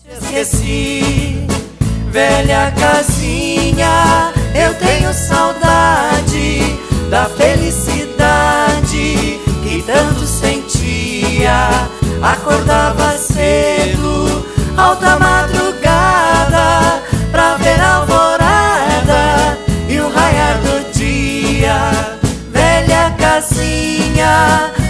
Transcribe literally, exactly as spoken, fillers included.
Esqueci, velha casinha, eu tenho saudade da felicidade que tanto sentia. Acordava cedo, alta madrugada, pra ver a alvorada e o raiar do dia. Velha casinha,